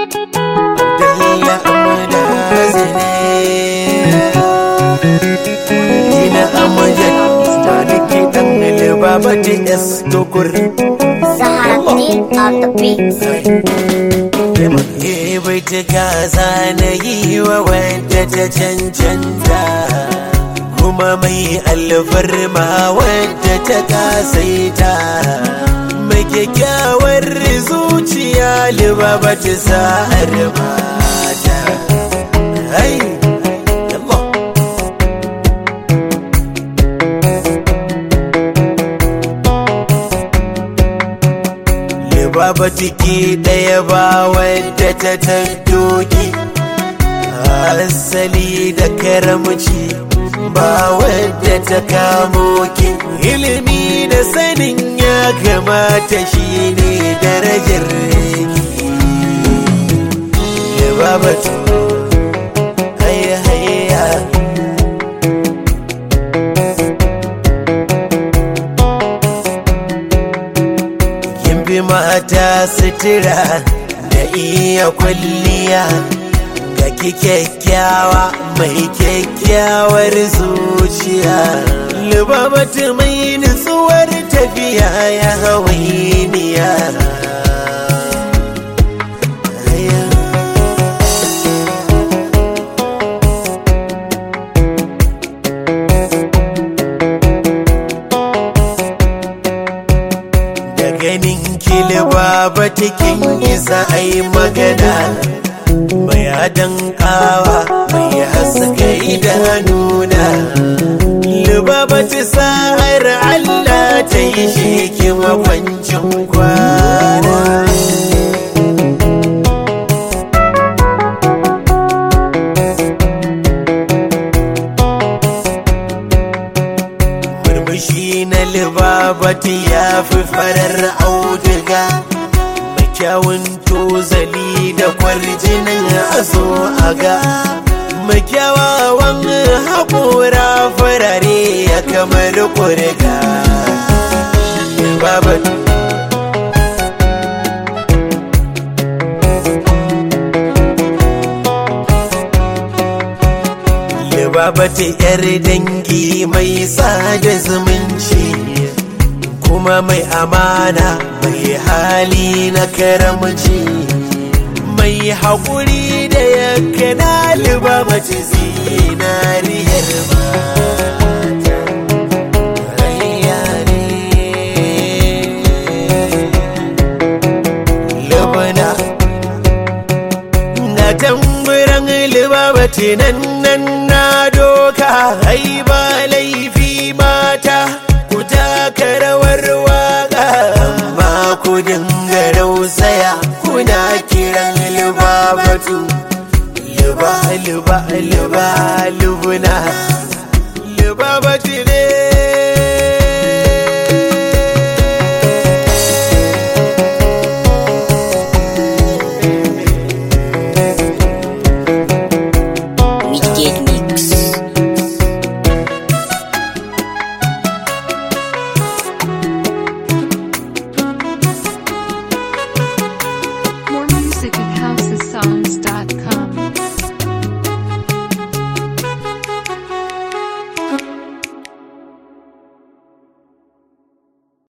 Abdalla Amadazine Dina Amajad Staniki Tangle Babati S Tokur Zaharaddin on the beat. Bai ta gaza na yi wa wadda ta cancanta kuma mai alfarma wadda ta kasaita mai kyakkyawar zuciya libaba ta sa'ar mata. Hai Allah libaba tiki daya ba wadda ta tattoki asali da karamci ba wadda ta kamo ki ilimi da sanin ya kamata shi ne darajar ki babatu haya haya kin bi mata sutura da iya kwalliya ga ki kyakkyawa mai kyakkyawar zuciya libabatu mai nutsuwar tafiya ya hawainiya da ganin ki libabatu kin isa ai magana mai adon kawa mai haska idanuna libabatu sa'ar Allah ta yi sheki makwancin kwana murmushi na libabatu ya fi farar auduga kyawun tozali da kwarjinin aso aga makyawawan haƙora farare ya kamar ƙuriga babatu babatu yar dangi mai sada zumunci kuma mai amana mai hali na karamci mai haƙuri da yanka na libabatu zinariyar mata rayyane libana na tamburan libabatu nan na doka ai ba laifi mata ku taka rawar waka amma ku dinga rausaya kuna kiran libabatu liba liba liba libuna libabatu